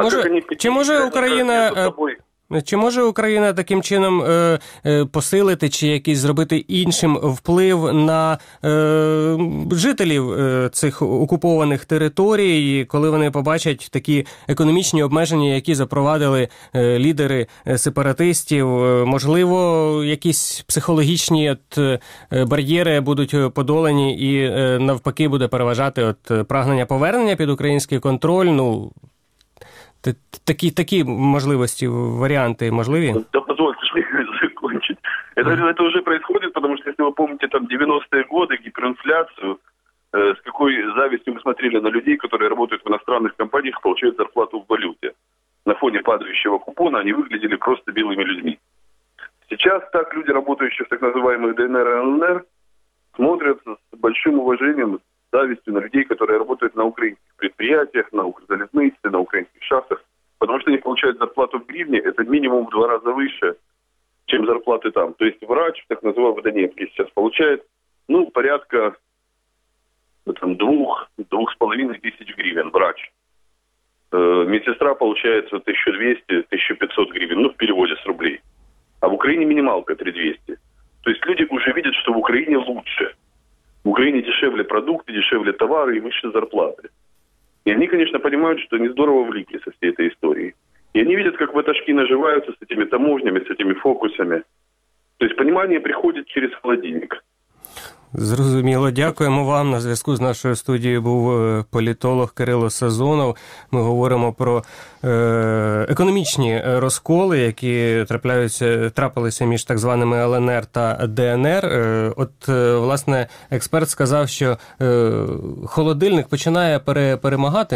Чи може Україна таким чином посилити чи якийсь зробити іншим вплив на жителів цих окупованих територій, коли вони побачать такі економічні обмеження, які запровадили лідери сепаратистів? Можливо, якісь психологічні бар'єри будуть подолані і навпаки буде переважати прагнення повернення під український контроль? Ну, Такі можливості, варіанти можливі? Да, позвольте закончить. Это уже происходит, потому что, если вы помните, там 90-е годы, гиперинфляцию, с какой завистью мы смотрели на людей, которые работают в иностранных компаниях и получают зарплату в валюте. На фоне падающего купона они выглядели просто белыми людьми. Сейчас так люди, работающие в так называемых ДНР и ЛНР, смотрят с большим уважением, с завистью на людей, которые работают на украинских предприятиях, на Укрзалезнице, на украинских шахтах, потому что они получают зарплату в гривне, это минимум в 2 раза выше, чем зарплаты там. То есть врач, так называемый в Донецке, сейчас получает, порядка 2-2,5 тысяч гривен врач. Медсестра получается 1200-1500 гривен, в переводе с рублей. А в Украине минималка 3200. То есть люди уже видят, что в Украине лучше. В Украине дешевле продукты, дешевле товары и выше зарплаты. И они, конечно, понимают, что они здорово влипли со всей этой историей. И они видят, как ватажки наживаются с этими таможнями, с этими фокусами. То есть понимание приходит через холодильник. Зрозуміло. Дякуємо вам. На зв'язку з нашою студією був політолог Кирило Сазонов. Ми говоримо про економічні розколи, які трапилися між так званими ЛНР та ДНР. От, власне, експерт сказав, що холодильник починає перемагати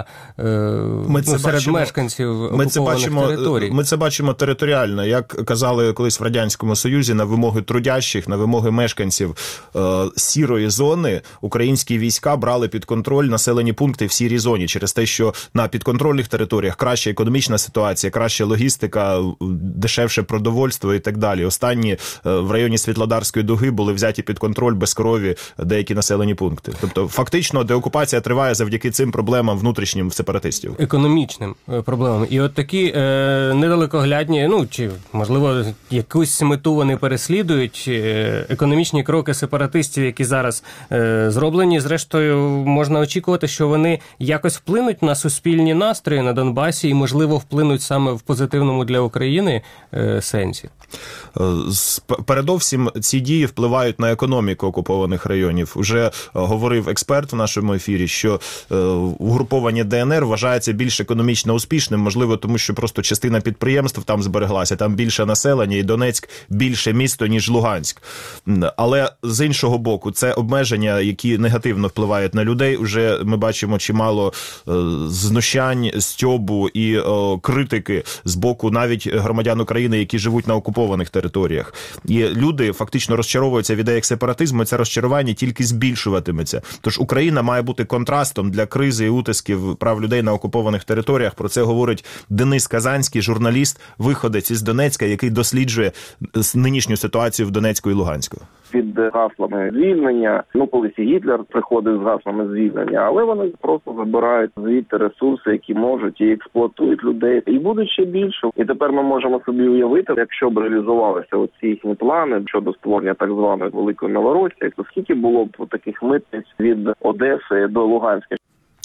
серед мешканців окупованих територій. Ми це бачимо територіально. Як казали колись в Радянському Союзі, на вимоги трудящих, на вимоги мешканців сірої зони українські війська брали під контроль населені пункти в сірій зоні через те, що на підконтрольних територіях краща економічна ситуація, краща логістика, дешевше продовольство і так далі. Останні в районі Світлодарської дуги були взяті під контроль без крові деякі населені пункти. Тобто фактично деокупація триває завдяки цим проблемам внутрішнім сепаратистів. Економічним проблемам. І от такі недалекоглядні, чи можливо якусь мету вони переслідують, економічні кроки сепаратистів, які зараз зроблені. Зрештою, можна очікувати, що вони якось вплинуть на суспільні настрої на Донбасі і, можливо, вплинуть саме в позитивному для України сенсі. Передовсім ці дії впливають на економіку окупованих районів. Уже говорив експерт в нашому ефірі, що угруповання ДНР вважається більш економічно успішним, можливо, тому що просто частина підприємств там збереглася, там більше населення, і Донецьк більше місто, ніж Луганськ. Але з іншого боку, це обмеження, які негативно впливають на людей. Уже ми бачимо чимало знущань, стьобу і критики з боку навіть громадян України, які живуть на окупованих територіях. І люди фактично розчаровуються в ідеях сепаратизму, і це розчарування тільки збільшуватиметься. Тож Україна має бути контрастом для кризи і утисків прав людей на окупованих територіях. Про це говорить Денис Казанський, журналіст, виходець із Донецька, який досліджує нинішню ситуацію в Донецьку і Луганську. Під гаслами звільнення, колись і Гітлер приходив з гаслами звільнення, але вони просто забирають звідти ресурси, які можуть, і експлуатують людей, і будуть ще більше. І тепер ми можемо собі уявити, якщо б реалізувалися оці їхні плани щодо створення так званої Великої Новоросії, то скільки було б таких митниць від Одеси до Луганська.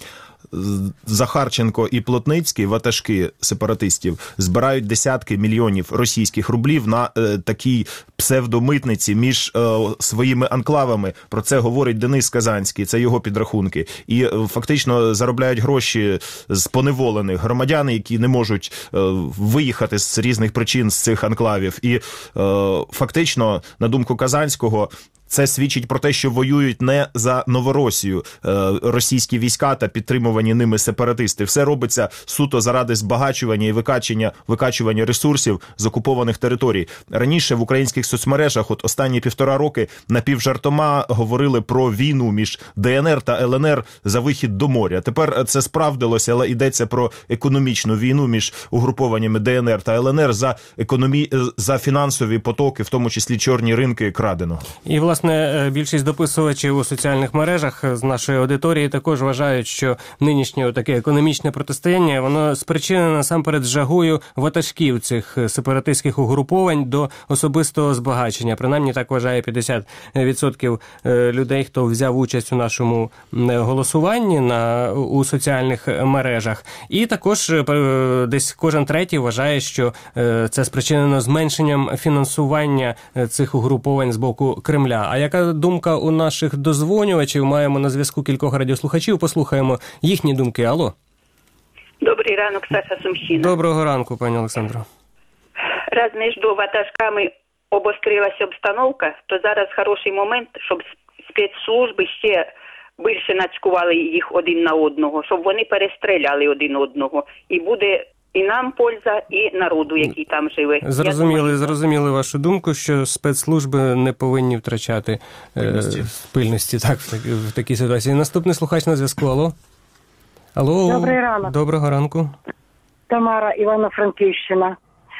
Захарченко і Плотницький, ватажки сепаратистів, збирають десятки мільйонів російських рублів на такій псевдомитниці між своїми анклавами. Про це говорить Денис Казанський, це його підрахунки. І фактично заробляють гроші з поневолених громадян, які не можуть виїхати з різних причин з цих анклавів. І фактично, на думку Казанського, це свідчить про те, що воюють не за Новоросію російські війська та підтримувані ними сепаратисти. Все робиться суто заради збагачування і викачування ресурсів з окупованих територій. Раніше в українських соцмережах, от останні 1,5 роки, напівжартома говорили про війну між ДНР та ЛНР за вихід до моря. Тепер це справдилося, але йдеться про економічну війну між угрупованнями ДНР та ЛНР за фінансові потоки, в тому числі чорні ринки краденого. І, власне, більшість дописувачів у соціальних мережах з нашої аудиторії також вважають, що нинішнє таке економічне протистояння, воно спричинене насамперед жагою ватажків цих сепаратистських угруповань до особистого збагачення. Принаймні так вважає 50% людей, хто взяв участь у нашому голосуванні у соціальних мережах. І також десь кожен третій вважає, що це спричинено зменшенням фінансування цих угруповань з боку Кремля. А яка думка у наших дозвонювачів? Маємо на зв'язку кількох радіослухачів. Послухаємо їхні думки. Алло. Добрий ранок, Саша Сумщина. Доброго ранку, пані Олександро. Раз між ватажками обострилася обстановка, то зараз хороший момент, щоб спецслужби ще більше нацькували їх один на одного, щоб вони перестріляли один одного. І буде і нам польза, і народу, який там живе. Зрозуміли вашу думку, що спецслужби не повинні втрачати пильності в такій ситуації. Наступний слухач на зв'язку. Алло. Добрий ранок. Доброго ранку. Тамара, Івано-Франківщина.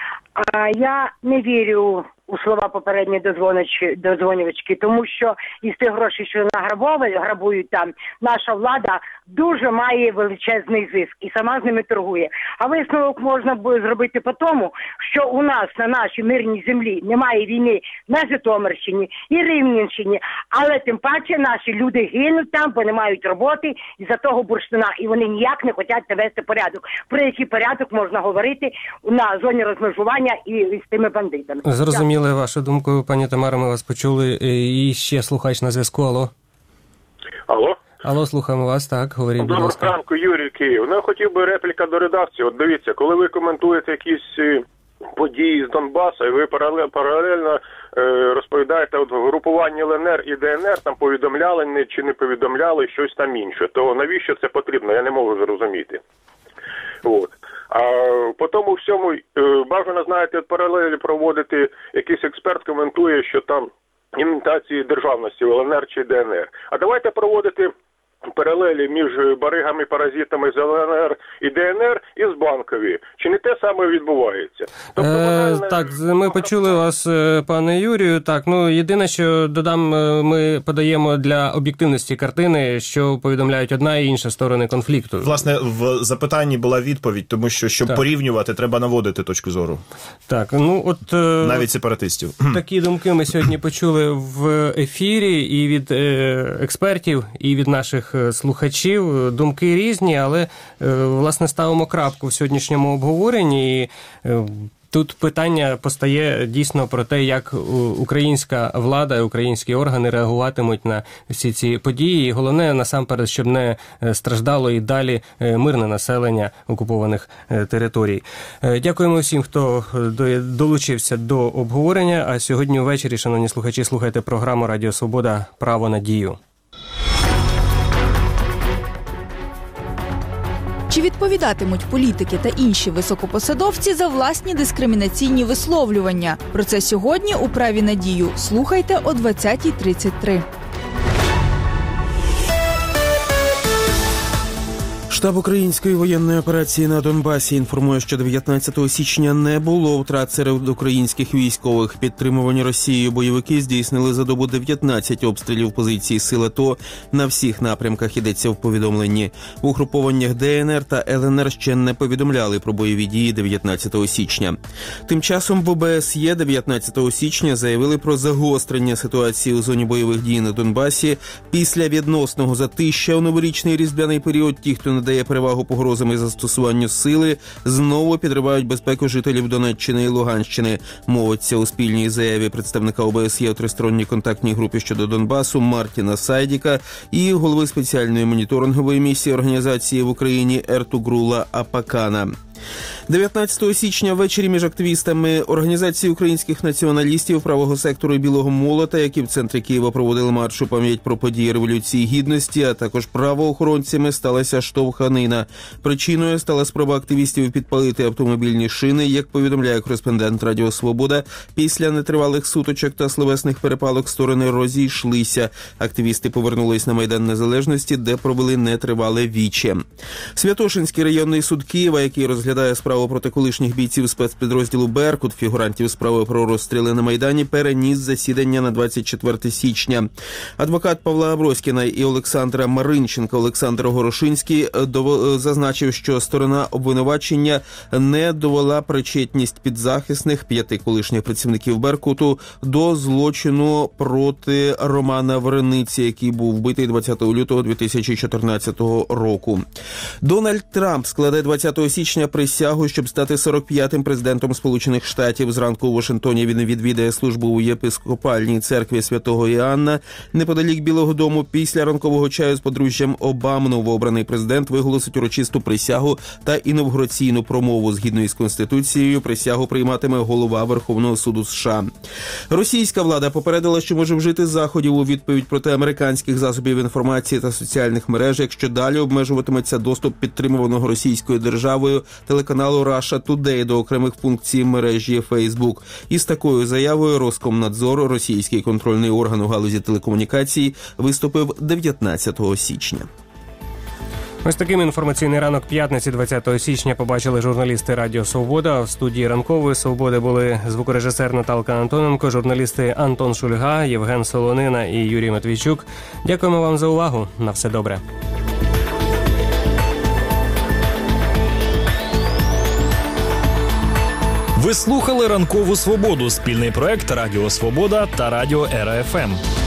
Я не вірю у слова попередньої дозвонювачки, тому що із тих грошей, що грабують там, наша влада дуже має величезний зиск і сама з ними торгує. А висновок можна буде зробити по тому, що у нас на нашій мирній землі немає війни на Житомирщині і Рівненщині, але тим паче наші люди гинуть там, бо не мають роботи із-за того бурштина, і вони ніяк не хочуть навести порядок. Про який порядок можна говорити на зоні розмежування і з тими бандитами. Зрозуміло. зрозуміли вашу думку, пані Тамара, ми вас почули. І ще слухач на зв'язку, алло. Алло? Алло, слухаємо вас, так, говоріть, будь ласка. Доброго ранку, Юрій, Київ. Ну, я хотів би репліка до редакції. От дивіться, коли ви коментуєте якісь події з Донбасу, і ви паралельно розповідаєте, от в групуванні ЛНР і ДНР там повідомляли чи не повідомляли щось там інше, то навіщо це потрібно, я не можу зрозуміти. От. А по тому всьому бажано, знаєте, паралелі проводити, якийсь експерт коментує, що там імітації державності в ЛНР чи ДНР. А давайте проводити паралелі між баригами-паразитами з ЛНР і ДНР і з Банкові. Чи не те саме відбувається? Тобто, так, ми почули вас, пане Юрію. Так, єдине, що додам, ми подаємо для об'єктивності картини, що повідомляють одна і інша сторони конфлікту. Власне, в запитанні була відповідь, тому що, щоб порівнювати, треба наводити точку зору. Так, навіть сепаратистів. Такі думки ми сьогодні почули в ефірі і від експертів, і від наших слухачів. Думки різні, але, власне, ставимо крапку в сьогоднішньому обговоренні. І тут питання постає дійсно про те, як українська влада і українські органи реагуватимуть на всі ці події. І головне, насамперед, щоб не страждало і далі мирне населення окупованих територій. Дякуємо всім, хто долучився до обговорення. А сьогодні ввечері, шановні слухачі, слухайте програму «Радіо Свобода. Право на дію». Чи відповідатимуть політики та інші високопосадовці за власні дискримінаційні висловлювання? Про це сьогодні у «Праві на дію». Слухайте о 20:33. Штаб української воєнної операції на Донбасі інформує, що 19 січня не було втрат серед українських військових. Підтримувані Росією бойовики здійснили за добу 19 обстрілів позицій сил АТО на всіх напрямках, йдеться в повідомленні. В угрупованнях ДНР та ЛНР ще не повідомляли про бойові дії 19 січня. Тим часом в ОБСЄ 19 січня заявили про загострення ситуації у зоні бойових дій на Донбасі. Після відносного затища у новорічний різдвяний період ті, хто не дає перевагу погрозами застосуванню сили, знову підривають безпеку жителів Донеччини і Луганщини. Мовиться у спільній заяві представника ОБСЄ у тристоронній контактній групі щодо Донбасу Мартіна Сайдіка і голови спеціальної моніторингової місії організації в Україні Ертугрула Апакана. 19 січня ввечері між активістами Організації українських націоналістів, правого сектору і Білого Молота, які в центрі Києва проводили марш у пам'ять про події Революції Гідності, а також правоохоронцями, сталася штовханина. Причиною стала спроба активістів підпалити автомобільні шини. Як повідомляє кореспондент Радіо Свобода, після нетривалих сутичок та словесних перепалок сторони розійшлися. Активісти повернулись на Майдан Незалежності, де провели нетривале віче. Святошинський районний суд Києва, який розглядає справу проти колишніх бійців спецпідрозділу «Беркут», фігурантів справи про розстріли на Майдані, переніс засідання на 24 січня. Адвокат Павла Аброськіна і Олександра Маринченка Олександр Горошинський зазначив, що сторона обвинувачення не довела причетність підзахисних 5 колишніх працівників «Беркуту» до злочину проти Романа Врениці, який був вбитий 20 лютого 2014 року. Дональд Трамп складе 20 січня присягу, щоб стати 45-м президентом Сполучених Штатів. Зранку у Вашингтоні він відвідає службу у єпископальній церкві Святого Іоанна. Неподалік Білого дому після ранкового чаю з подружжям Обам новообраний президент виголосить урочисту присягу та інавгураційну промову. Згідно із Конституцією, присягу прийматиме голова Верховного суду США. Російська влада попередила, що може вжити заходів у відповідь проти американських засобів інформації та соціальних мереж, якщо далі обмежуватиметься доступ підтримуваного російською державою телеканалу Russia Today до окремих функцій мережі Facebook. Із такою заявою Роскомнадзор, російський контрольний орган у галузі телекомунікацій, виступив 19 січня. Ось таким інформаційний ранок п'ятниці 20 січня побачили журналісти Радіо Свобода. В студії ранкової Свободи були звукорежисер Наталка Антоненко, журналісти Антон Шульга, Євген Солонина і Юрій Матвійчук. Дякуємо вам за увагу. На все добре. Ви слухали «Ранкову Свободу» – спільний проект Радіо Свобода та Радіо РФМ.